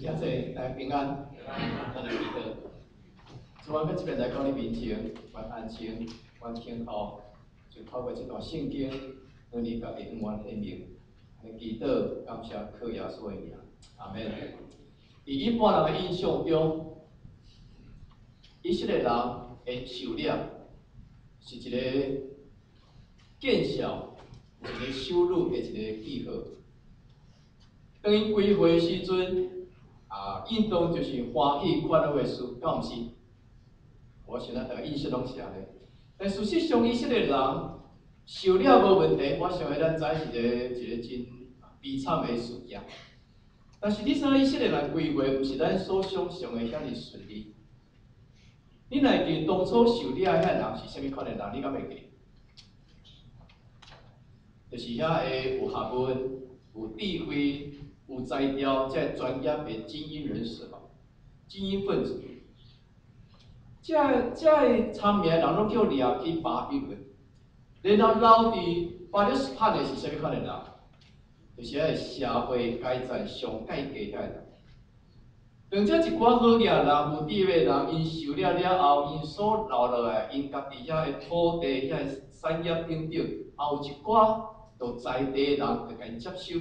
请坐，大家平安，咱来祈祷。主啊，咱这边来到你面前，愿安静，愿听候，就透过这段圣经，让你甲会永远显明。来祈祷，感谢靠耶稣的名，阿门。伫一般人的印象中，以色列人的狩猎是一个见效、一个收入的一个记号。当因归回时阵，运动就是欢喜快乐的事，敢毋是？我想咱大家印象拢是安尼。但事实上，以色列人狩猎无问题，我相信咱知是一个真悲惨的事件。但是你知影以色列人归回，毋是咱所想象的遐尼顺利。你来记当初狩猎遐人是啥物款的人？你敢会记？就是遐个有学问、有智慧、有才调、这专业的精英人士嘛，精英分子。这参名人拢叫掠去巴比伦，然后留伫巴勒斯坦的是啥物款的人？就是遐个社会阶层上阶低遐个人。当这一寡好掠人、有地位人，因狩猎了后，因所留落来，因家己遐个土地、遐个产业顶顶，也有一寡就在地人就甲因接收。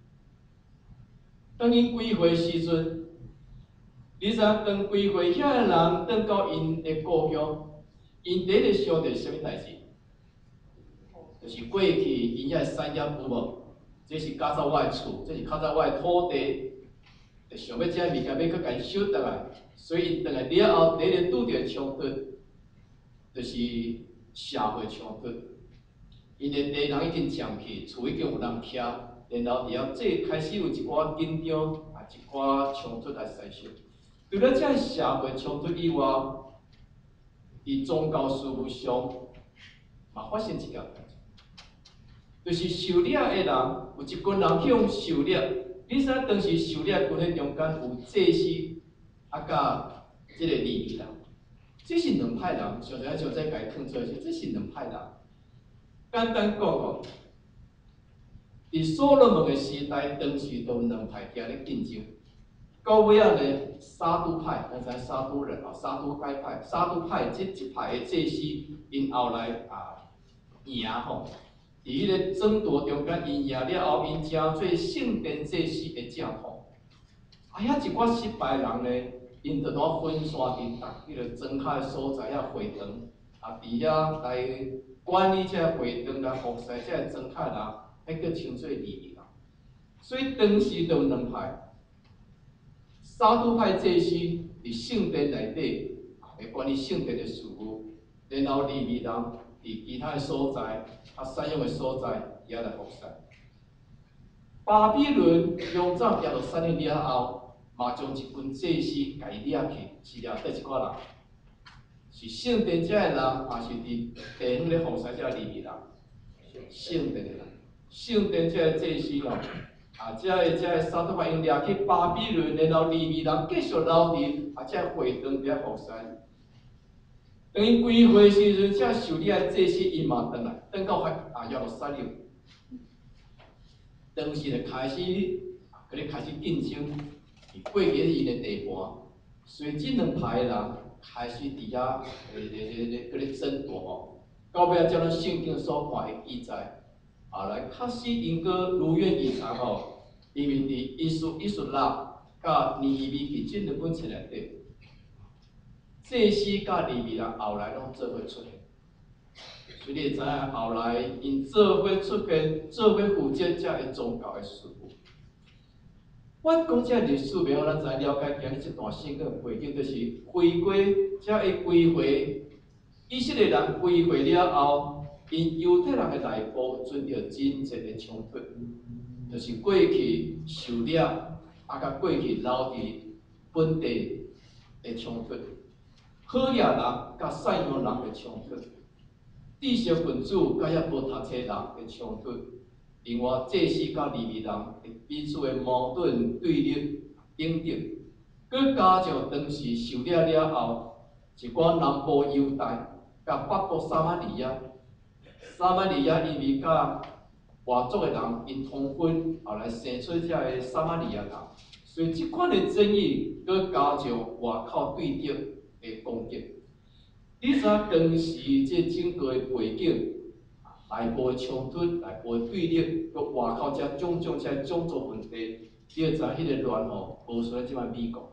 当因归回时阵，你知影当归回遐个人转到因的故乡，因第一个想到是啥物代志？就是过去因遐个产业有无？这是加在我的厝，这是靠在我的土地，就想要这物件要搁甲伊收倒来，所以因倒来了后，第一个拄着冲突，就是社会冲突。因的地人已经占去，厝已经有人徛，然后了这开始有一寡紧张，一寡冲突来产生。除了这社会冲突以外，伫宗教事务上，嘛发生一件代志，就是狩猎的人有一群人去用狩猎。你知影当时狩猎群的中间有祭司，甲即个利未人，这是两派人，上头就再甲伊放出来，这是两派人。简单讲，伫所罗门的时代，当时都两派伫咧竞争。到尾仔呢，撒都派，咱知撒都人撒都该派，撒都派这一派的祭司，因后来赢吼，伫迄个争夺中间，因赢了后，因成做圣殿祭司的正统。遐一寡失败人呢，因就当分散伫迄个庄卡的所在遐会堂，伫遐来管理这个会堂来服侍这个庄卡人，迄叫称做利未人。所以当时就有两派。撒都派祭司伫圣殿内底，会管理圣殿的事务，然后利未人伫其他的所在，产业的所在也来服侍。巴比伦用占耶路撒冷了后，嘛将一群祭司甲伊掠去，是掠倒一寡人？是圣殿遮的人，还是伫地方咧服侍遮利未人？圣殿的人，圣殿遮的祭司哦。这个撒都派因掠去巴比伦，然后利未人继续留伫这会堂伫遐服侍。当因归回时阵，这狩猎的祭司因嘛转来，转到耶路撒冷，当时就开始开始竞争，过去因的地盘，所以这两派的人开始伫遐咧争夺吼。到尾照咱圣经所看的记载。来确实因个如愿以偿吼，因为伫以述拉甲尼希米记这两本册内底，祭司甲利未人后来拢做伙出现，所以你会知影后来因做伙出现，做伙负责这个宗教的事务。我讲这历史，袂好咱知了解今日这段圣经的背景，就是回归这个归回，以色列人归回了后。因犹太人的内部存着真侪的冲突，就是过去狩猎，甲过去留伫本地的冲突，好掠人甲善良人的冲突，知识分子甲遐无读册人的冲突，另外祭司甲利未人彼此的矛盾对立等等，佮加上当时狩猎了后，一寡南部犹大甲北部撒玛利亚。撒玛利亚因为甲外族的人因通婚，后来生出这个撒玛利亚人， 所以即款的争议，佮加上外口对敌的攻击。你知当时即整个的背景，内部的冲突、内部的对立，佮外口遮种种族问题，你就知迄个乱吼，无出来即摆美国。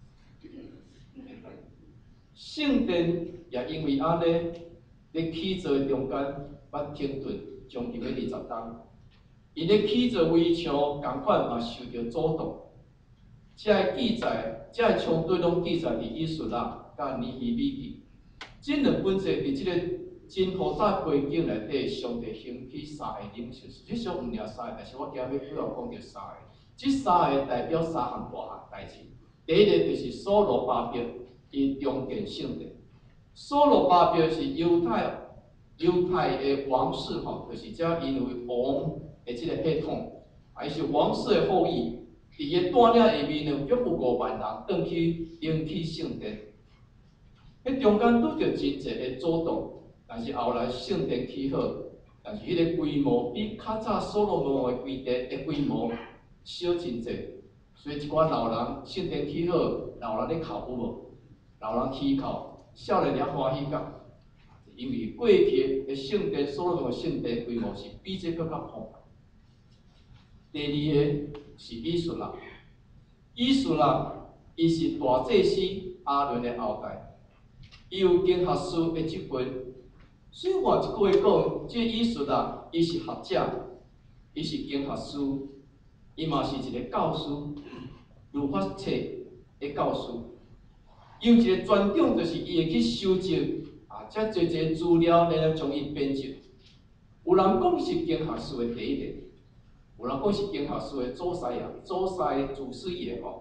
圣殿也因为安尼，咧起造中间捌停顿将近要20天，因咧起造围墙共款嘛受到阻挡。这个记载，这个冲突拢记载伫以述啦，甲尼希米记。这两本册伫即个真复杂背景内底，上帝兴起三个领袖，实际上毋尔三个，但是我今日要讲着三个。即三个代表三项大项代志。第一个就是所罗巴伯，伊重建圣殿。所罗巴伯是犹太的王室吼，就是遮因为王的即个系统，还是王室的后裔。伫伊带领下面呢，约有5万人转去兴起圣殿。迄中间拄着真济的阻挡，但是后来圣殿起好，但是迄个规模比较早所罗门王的规模小真济，所以一寡老人圣殿起好，老人咧哭有无？老人起哭，少年也欢喜甲，因为过去的圣殿所罗门的圣殿规模是比这更较庞大。第二个是以述啦，以述啦，伊是大祭司亚伦的后代，伊有经学书的职位。所以换一句话讲，这以述啦，伊是学者，伊是经学师，伊嘛是一个教师，律法册的教师。伊有一个专长，就是伊会去收集遮侪资料，然后将伊编辑。有人讲是经学师的第一个。有人讲是经学师的祖师爷、祖师爷吼。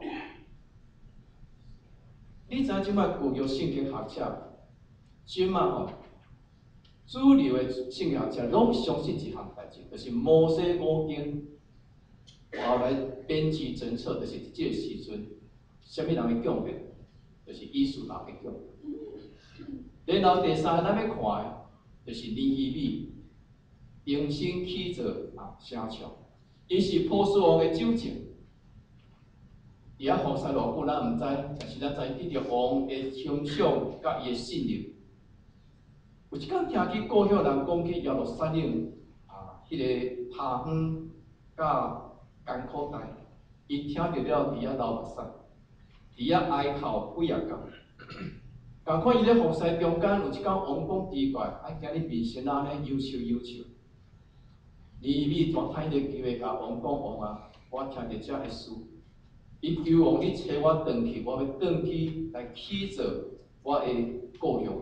你知影即摆旧约圣经学者，即摆吼主流的圣经学者拢相信一项代志，就是摩西五经后来编辑整册，就是即个时阵，什么人会讲的？就是以述人会讲。然后第三个咱要看的，就是尼希米重新起造城墙。伊是波斯王的酒政，伊遐服侍偌久，咱毋知，但是咱知得着王的倾向甲伊的信任。有一天听去故乡人讲起耶路撒冷迄个下远甲艰苦代，伊听着了，伫遐流目屎，伫遐哀哭几啊天。共款伊咧服侍中间，有一天王讲奇怪，今日面神安尼忧愁。尼希米大趁迄个机会甲王讲：王我听着遮个事，伊求王你找我转去，我要转去来起造我的故乡。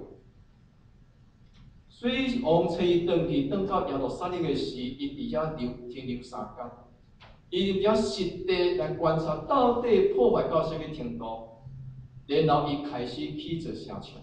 所以王找伊转去，转到耶路撒冷的时，伊伫遐停留3天，伊伫遐实地来观察到底破坏到什么程度，然后伊开始起造城墙。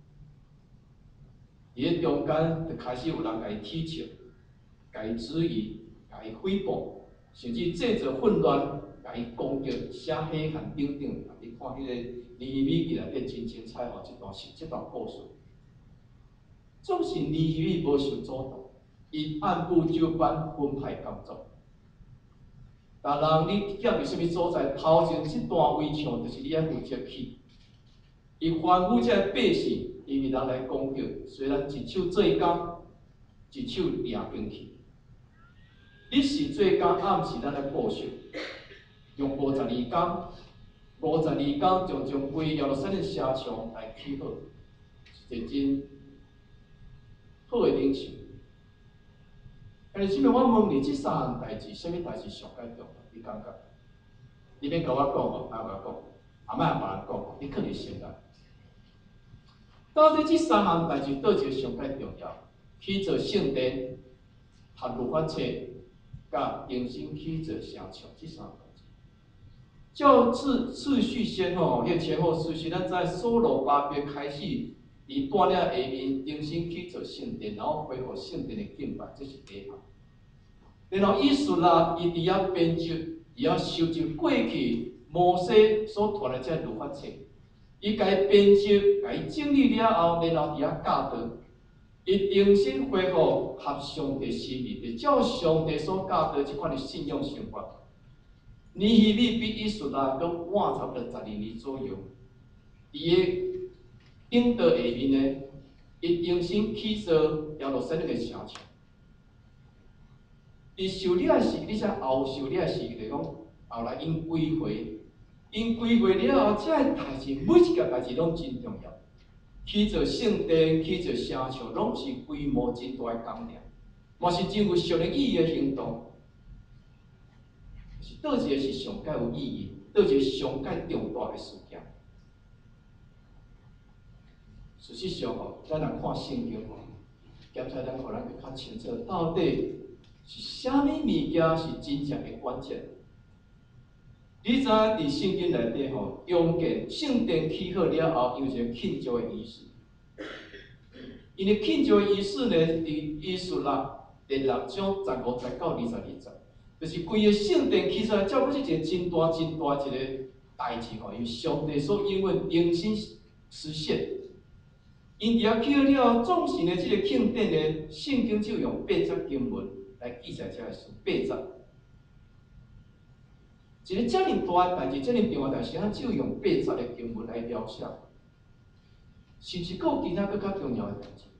伫咧中间就开始有人甲伊踢笑。甲伊质疑，甲伊诽谤，甚至制造混乱，甲伊攻击，写黑函顶顶。你看迄个尼希米记内底真精彩吼，这段故事。总是尼希米无受阻挡，伊按部就班分派工作。但人你徛伫什么所在，头前这段围墙就是你爱负责起。伊吩咐这个百姓，因为人来攻击，虽然一手做工，一手掠兵器。你是做工，暗时咱来报仇，用52天，52天将规耶路撒冷城墙来起好，是一个真好的领袖。但是，即摆我问你，这3项代志，什么代志上解重要？你感觉？你免甲我讲哦，莫甲我讲，也莫别人讲，你放伫心内。到底这3项代志，倒一个上解重要？起造圣殿，读律法册。甲重新起造城墙，这3代志。照次序先后，迄前后次序，咱知所罗巴伯开始，伊带领下面重新起造圣殿，然后恢复圣殿的敬拜，这是第一项。然后以述啦，伊伫遐编辑，伊遐收集过去摩西所传的这律法册，伊甲伊编辑，甲伊整理了后，然后伫遐教导。伊重新恢复合上帝心意，照上帝所教导即款的信仰生活。 尼希米比以色列搁晚差不多12年左右，伊个顶道下面呢，伊重新起造耶路撒冷个城墙。伫受理时，你才后受理时，就是讲后来因归回，因归回了后，这个代志每一件代志拢真重要。起造圣殿、起造城墙，拢是规模真大个工程，嘛是真有上的意义的行动。是倒一个是上界有意义，倒一个上界重大的事件。事实上吼，咱来看圣经吼，检查咱互咱较清楚，到底是啥物物件是真正的关键？你知伫圣经内底吼，用建圣殿起好了后，有一个庆祝的仪式。因为庆祝的仪式呢，伫以斯拉第6章15、19、22节。就是规个圣殿起出来，照讲是一个真大一个代志吼，因为上帝所应允重新实现。因伫遐起好了后，总是呢，这个庆典呢，圣经就用8节经文来记载这个事，8节。一个遮尔大的代志，遮尔重要的代志，咱就用8节的经文来描写，是不是有其他更较重要的代志？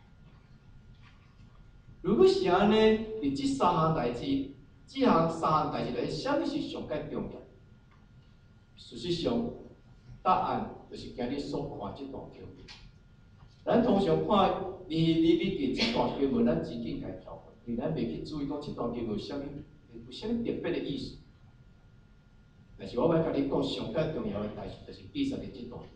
如果是安尼，伫这3项代志。这项3项代志内，啥物是上界重要？事实上，答案就是今日所看这段经文。咱通常看尼希米记这段经文，咱真紧来跳过，因为咱袂去注意讲这段经文有啥物特别的意思。但是我要甲你讲上界重要的代志，就是第12这段。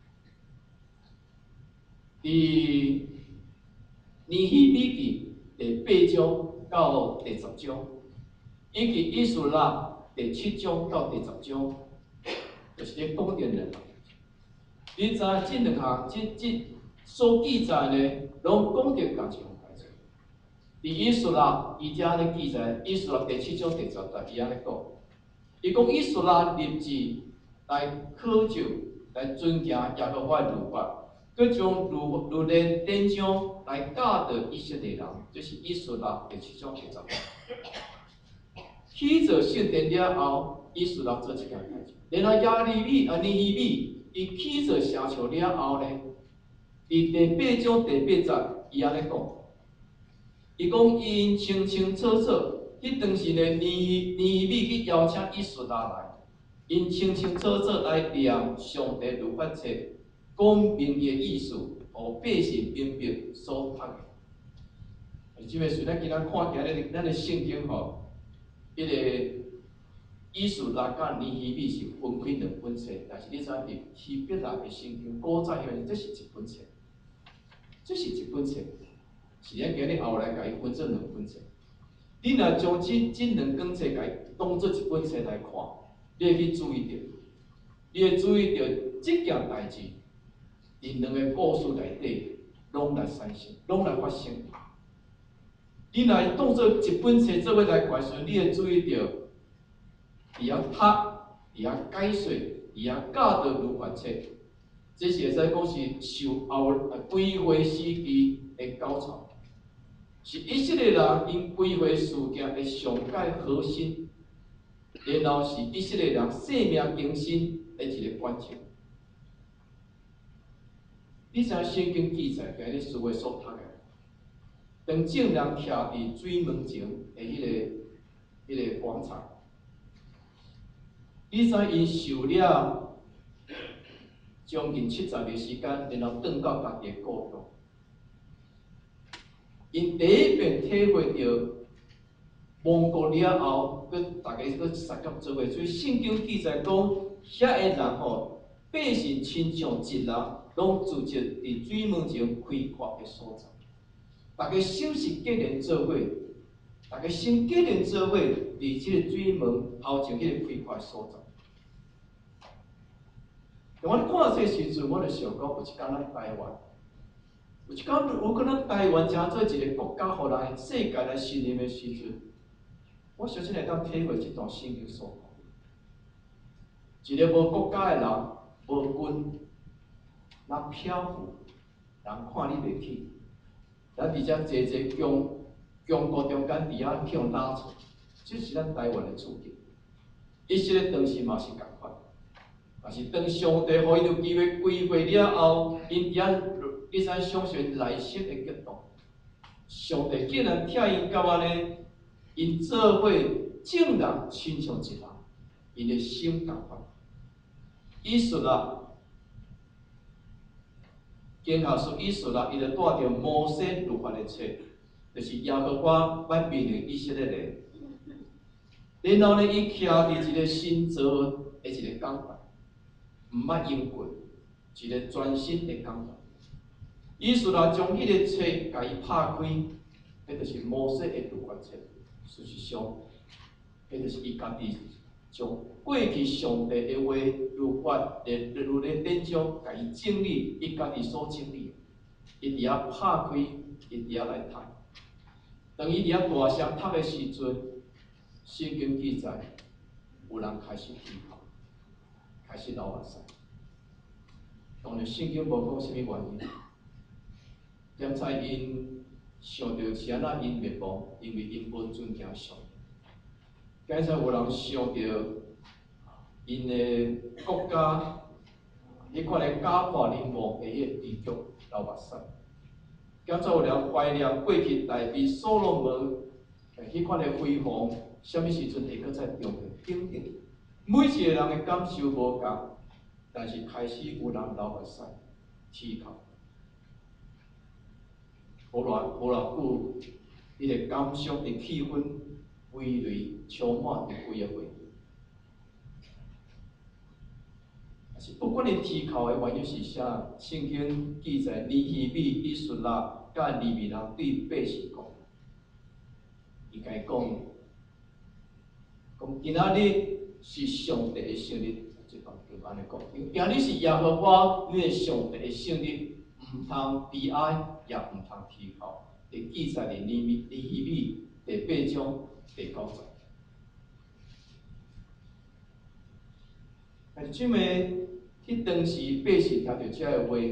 伫尼希米记第8章到第10章。以及以斯拉第7章到第10章，就是咧讲着人。你知这2项，这所记载呢，拢讲着共一项代志。伫以斯拉，伊遮咧记载，以斯拉第7章第10节，伊安尼讲，伊讲以斯拉立志来考究，来遵行耶和华律法，佮将律例典章来教导以色列人，就是以斯拉第7章第10节。起造圣殿了后，以斯拉做一件代志。然后尼希米，伊起造城墙了后呢，伫第8章第8节，伊安尼讲，伊讲因清清楚楚，迄当时呢，尼希米去邀请以斯拉来，因清清楚楚来念上帝律法册，讲明伊的意思，互百姓明白所读的。即个虽然今仔看起来，咱的圣经吼。迄个以斯拉甲尼希米是分开2本册，但是你知伫希伯来的圣经古早迄个，这是一本册，这是一本册，是咱今日后来甲伊分做2本册。你若将这2本册甲伊当做一本册来看，你会去注意到，你会注意到这件代志，伫2个故事内底拢来产生，拢来发生。你若当做一本册做要来看时，你会注意到，伊遐读，伊遐解说，伊遐教导律法册，这是会使讲是受后归回时期的高潮，是以色列人因归回事件的上界核心，然后是以色列人生命更新的一个关键。你知圣经记载，今日所谓所读的。当众人徛伫水门前的迄个广场，你知因受了将近70个时间，然后转到家己的故乡。因第一遍体会到亡国了后，大家佫杀甲做伙，所以圣经记载讲，遐个人吼，百姓亲像一人，拢聚集伫水门前开阔的所在。大家手是结连做伙，大家心结连做伙，伫即个水门头前迄个开阔所在。我咧看这时阵，我就想讲，有一天咱台湾，有一天如果咱台湾成做一个国家，互人世界来信任的时阵，我相信会当体会这段圣经所讲。一个无国家的人，无军，人漂浮，人看你袂起。咱伫遮坐强国中间伫遐向拉扯，这是咱台湾的处境。 伊即个当时嘛是共款，但是当上帝互因有机会归回了后，因伫遐，你知想象内心的激动，上帝竟然拆因到安尼，因做伙竟然亲像一人，因的心共款。以述啦，经下说以述啦，伊就带着摩西律法的册，就是耶和华要命令以色列人。然后呢，伊徛伫一个新造的一个讲法，毋捌用过一个全新的讲法。以述啦，将迄个册甲伊拍开，迄就是摩西的律法册。事实上，迄就是伊家己将过去上帝的话、律法、律例典章，甲伊整理，伊家己所整理，伊伫遐拍开，伊伫遐来读。当伊伫遐大声读的时阵，圣经记载，有人开始啼哭，开始流眼泪。当然，圣经无讲什么原因，点在因想到是安那因灭亡，因为因无尊敬上帝。刚才有人想到因的国家，迄款的家破人亡的迄个悲剧流目屎。刚才有人怀念过去大卫所罗门迄款的辉煌，什么时阵会搁再重现肯定？每一个人的感受无共，但是开始有人流目屎、啼哭。无偌久，伊个感伤的气氛围绕充满伫规个会场。但是不管你啼哭的原因是啥，圣经记载尼希米、以述拉甲利未人对百姓讲，伊甲伊讲今仔日是上帝的生日，这段就安尼讲，因为今日是耶和华你的上帝的生日，毋通悲哀，也毋通啼哭。会记载伫尼希米第8章第9节。但是即个迄当时百姓听到遮个话，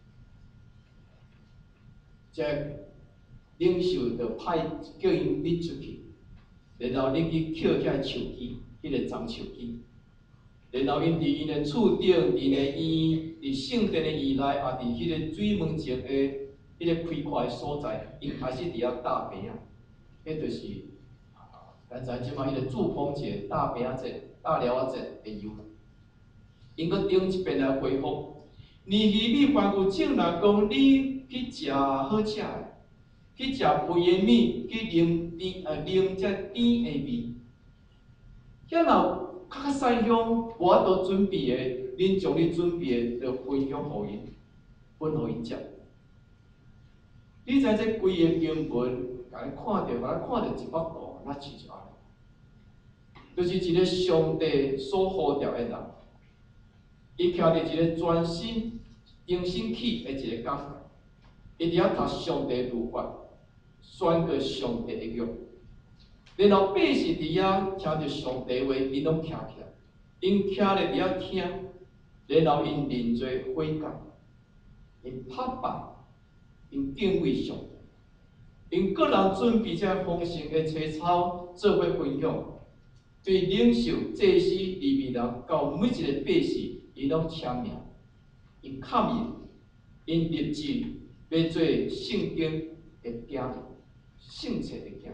遮领袖就派叫因拎出去，然后拎去捡起来树枝，迄个樟树枝，然后因伫因的厝顶、伫因的院、伫圣殿的院内，也伫迄个水门前的迄个开阔的所在，因开始伫遐搭棚啊，迄就是刚才即摆迄个祝棚节、搭棚节、搭寮仔节的由来。因搁顶一遍来回复，尼希米吩咐众人讲：你去食好食的，去食肥的米，去啉这甜的味。遐若较西乡无法度准备的，恁将你准备的就分享互因，分互因食。你知这规个经文，甲咱看到一幅图，那是就安尼，就是一个上帝所呼召的人。伊徛伫一个全心用心起的一个感觉，伊伫遐读上帝律法，宣告上帝的约。然后百姓伫遐听着上帝话，因拢徛起来，因徛咧伫遐听，然后因认罪悔改，因拍板，因敬畏上帝，因个人准备这丰盛的青草做伙分享，对领袖、祭司、利未人到每一个百姓。因拢签名，因抗印，因立志要做圣经的囝儿，圣册的囝儿。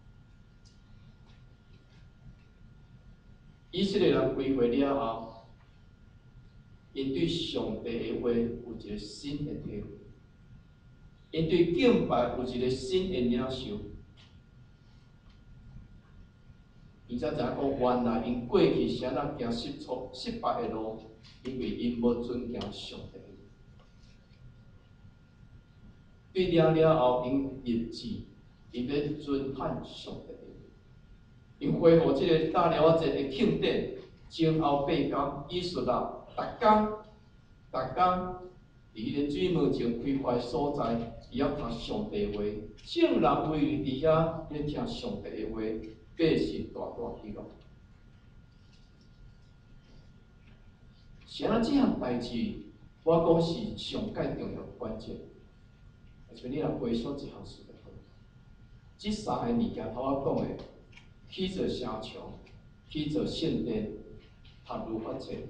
以色列人归回了后，因对上帝的话有一个新的体会，因对敬拜有一个新的领受。伊才知影讲，原来因过去是安怎行失败的路。因为因无尊敬上帝，对了后，因立志，因要遵判上帝的话，因恢复这个大了节的庆典，前后8天，以述啦，逐工，伫迄个水门前开阔的所在，伊要读上帝话，众人围伫遐要听上帝的话，百姓大喜乐。是安怎？这项代志，我讲是上界重要关键。像你若回想一项事就好，这3个物件头仔讲的，起做城墙， 去做圣殿，踏入发册。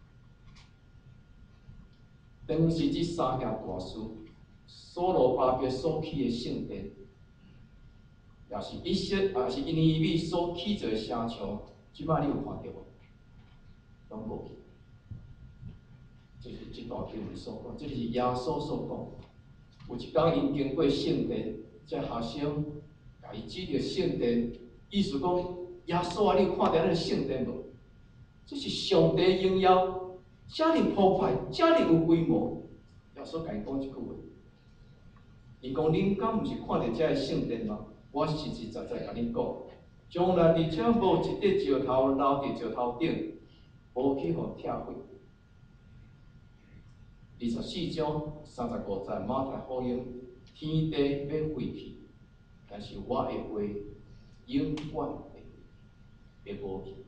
当时这三件大事，所罗巴伯所起的圣殿，也是以色也是因尼米所起做的城墙，即摆你有看到无？拢无去。这是这段经文所讲，这是耶稣所讲。有一天，因经过圣殿，这学生甲伊指着圣殿，意思讲耶稣啊，你有看到咱个圣殿无？这是上帝荣耀，遮尔破坏，遮尔有规模。耶稣甲伊讲一句话，伊讲：恁敢毋是看到遮个圣殿吗？我实实在在甲恁讲，将来而且无一块石头留伫石头顶，无去互拆毁。24章35节马太福音，天地要废去，但是我的话永远会无去。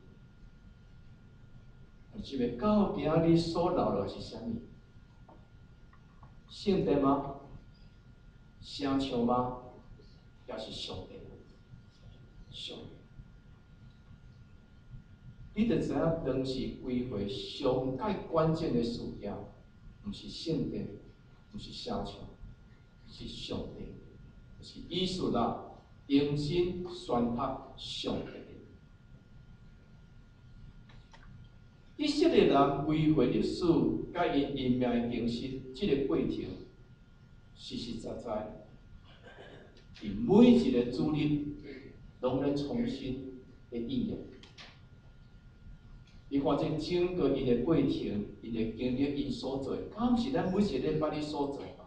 即个到今日所留落是啥物？圣殿吗？城墙吗？也是上帝？上帝。你着知影，当时规划上界关键的事件，毋是圣殿，毋是城墙，是上帝，就是以色列重新宣发上帝。以色列人规划历史，甲因因命的经历，这个过程，实实在在，伫每一个主日，拢咧重新的应验。你看这整个因的过程，因的经历，因所做，敢是咱每一个礼拜你所做吗？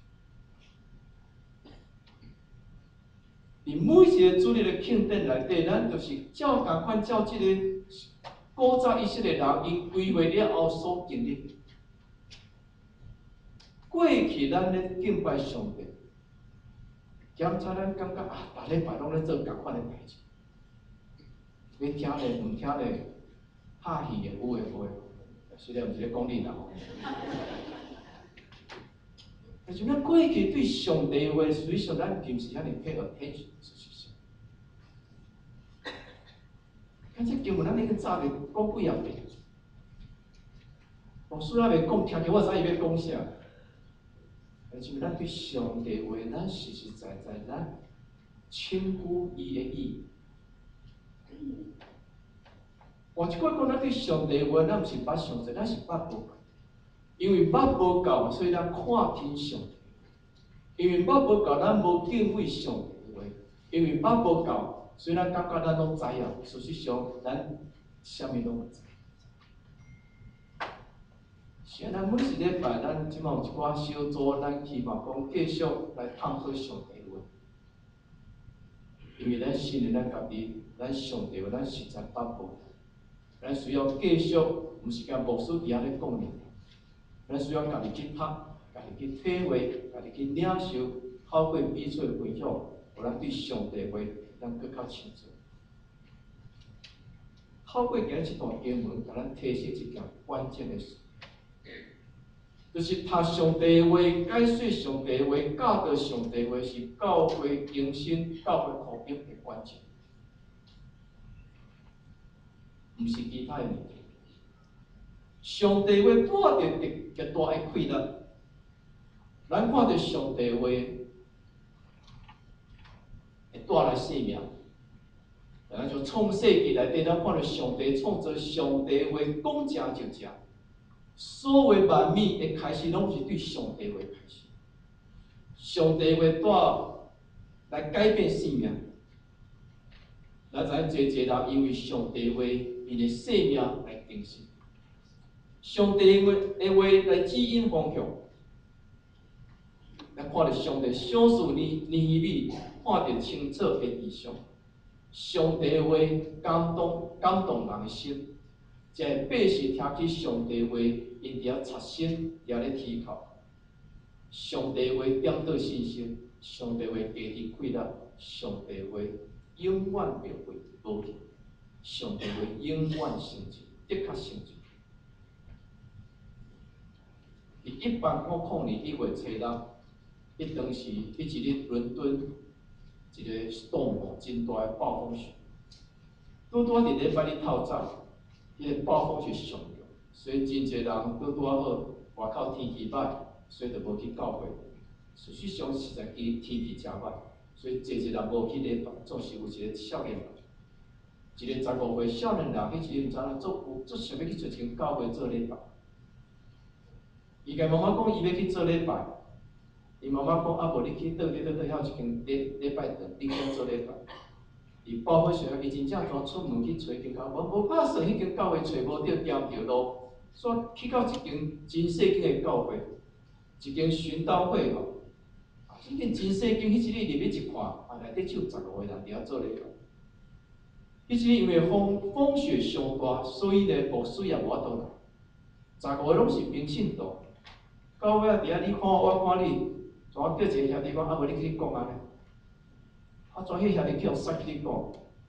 伫每一个主日的庆典内底，咱就是照共款照这个古早以色列人因规划了后所经历。过去咱咧敬拜上帝，检查咱感觉啊，逐礼拜拢咧做共款的代志，要听咧，毋听咧。拍戏的有诶无诶，虽然毋是咧讲你啦吼。但是咱过去对上帝话，实际上咱并是遐尼pay attention，事实上。看这经文，咱已经早咧讲几啊遍。老师还未讲，听着我知伊要讲啥。但是咱对上帝话，咱实实在在咱称呼伊的意。换一句讲，咱对上帝话，咱毋是捌上帝，咱是捌无够。因为捌无够，所以咱看天上帝；因为捌无够，咱无敬畏上帝话；因为捌无够，所以咱感觉咱拢知影。事实上，咱啥物拢毋知。是啊，咱每一礼拜，咱即马有一寡小组，咱希望讲继续来探讨上帝话。因为咱信任咱家己，咱上帝话，咱实在捌无。咱需要继续，毋是甲牧师伫遐咧讲尔，咱需要家己去读，家己去体会，家己去领受，透过彼此的分享，互咱对上帝话，咱更较清楚。透过今日这段经文，甲咱提醒一件关键的事，就是读上帝话、解说上帝话、教导上帝话，是教会更新、教会复兴的关键。毋是其他的物件。上帝话带着极大的快乐，咱看到上帝话会带来生命。咱就创世纪内底，咱看到上帝创造上帝话讲正就正，所有万物的开始拢是对上帝话开始。上帝话带来改变生命。咱知影，侪人因为上帝话，因的生命来更新。上帝话来指引方向。咱看到上帝小事尼尼米看到清楚的意象。上帝话感动人的心。一个百姓听起上帝话，因伫遐插心，伫遐咧祈求。上帝话点倒信心，上帝话加添快乐，上帝话永远袂无去，上帝话永远成就，的确成就。伫1850年1月初6，迄当时迄一日伦敦一个storm真大的暴风雪， 拄拄伫礼拜日透早，迄个暴风雪上重，所以真侪人拄好外口天气歹，所以就无去教会。事实上实在天气真歹，所以侪人无去礼拜，总是有一个少年人，一个15岁少年人，迄时毋知影做想要去做间教会做礼拜。伊甲妈妈讲，伊要去做礼拜。伊妈妈讲，啊无你去倒遐有一间礼拜堂，你去做礼拜。伊报复学校，伊真正全出门去找间教会，无拍算迄间教会找无着，行唔着路，所以去到一间真细间的教会，一间寻道会吼。迄间真细间，迄一日入去一看，内底只有15个人伫遐做礼拜。迄一日因为风雪上大，所以咧牧师也无法度来，15个拢是平信徒。到尾啊，伫遐你看我看你，怎叫一个兄弟讲，啊无你去讲安尼？啊，怎迄兄弟去互塞去你讲？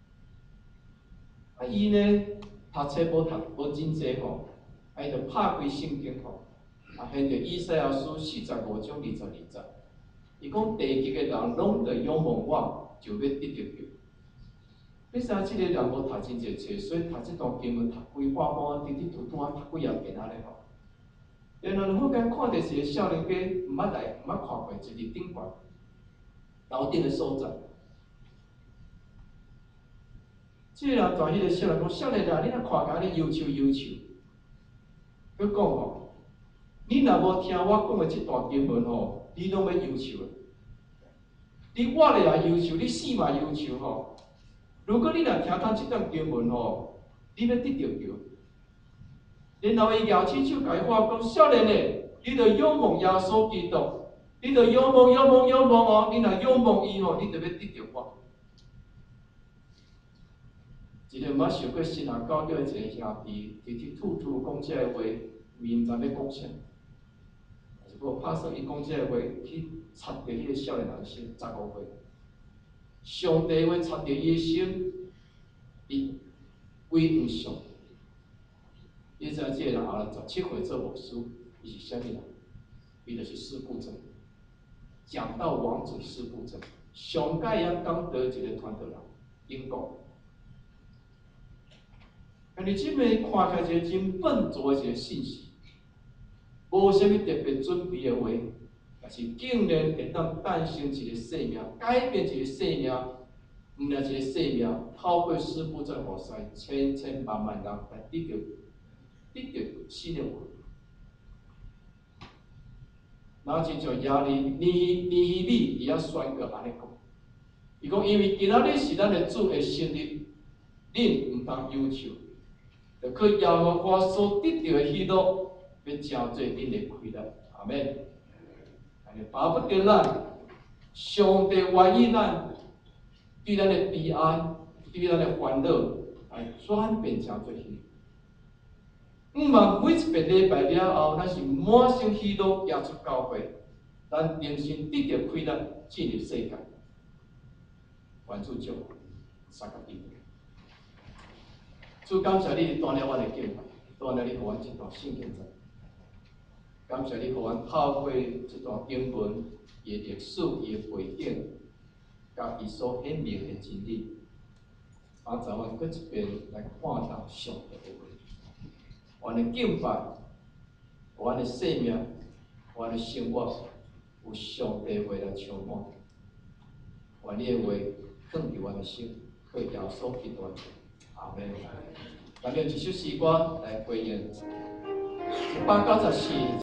啊，伊呢读册无读无真济吼，啊伊就拍开圣经吼，啊现着以赛亚书45章22节，伊讲地极的人拢在仰望我，就要得着救。你知影即个人无读真济册，所以读即段经文读规百般，直直拄啊读几页见安尼吼。然后好间看着一个少年家，毋捌来，毋捌看过，一日顶悬楼顶的所在。即个人对迄个少年讲：少年啊，你若看甲你忧愁，佮讲吼，你若无听我讲的即段经文吼，你拢要忧愁。你活咧也忧愁，你死嘛忧愁吼。如果你若听到即段经文吼，你要得着救。然后伊摇起手甲伊话讲：少年诶，你着仰望耶稣基督，你着仰望哦，你若仰望伊吼，你着要得着我。一个毋捌受过神学教育的一个兄弟，直直吐出讲这个话，面知要讲啥，是无拍算伊讲这个话去插着迄个少年人心，15岁。上帝话插着伊的心，伊归向上。你知影即个人后来17岁做牧师，伊是啥物人？伊就是事故者，讲道王子事故者，上界样讲得一个传道人，英国。但你即摆看起来一个真笨拙的一个信息，无啥物特别准备的话，但是竟然会当诞生一个生命，改变一个生命，毋仅一个生命，透过师傅在活塞，千万人来得到新的活。然后亲像亚利尼米伊遐宣告安尼讲，伊讲因为今仔日是咱的主的生日，恁毋通忧愁。就靠耶和华所得到的喜乐，要成做恁的快乐。阿免。安尼巴不得咱，上帝愿意咱对咱的悲哀、对咱的烦恼，来转变成做喜乐。嘛，每一遍礼拜了后，咱是满心喜乐行出教会，咱重新得到快乐进入世界。愿主祝福，三个地。主感谢你锻炼阮的敬拜，锻炼你互阮这段圣经在。感谢你互阮透过这段经文，伊的历史、伊的背景，甲伊所显明的真理，帮助阮搁一遍来看到上帝的话。阮的敬拜，阮的生命，阮的生活，有上帝话来充满。愿你的话放伫阮的心，靠耶稣基督的。阿免。咱用一首诗歌来回应194。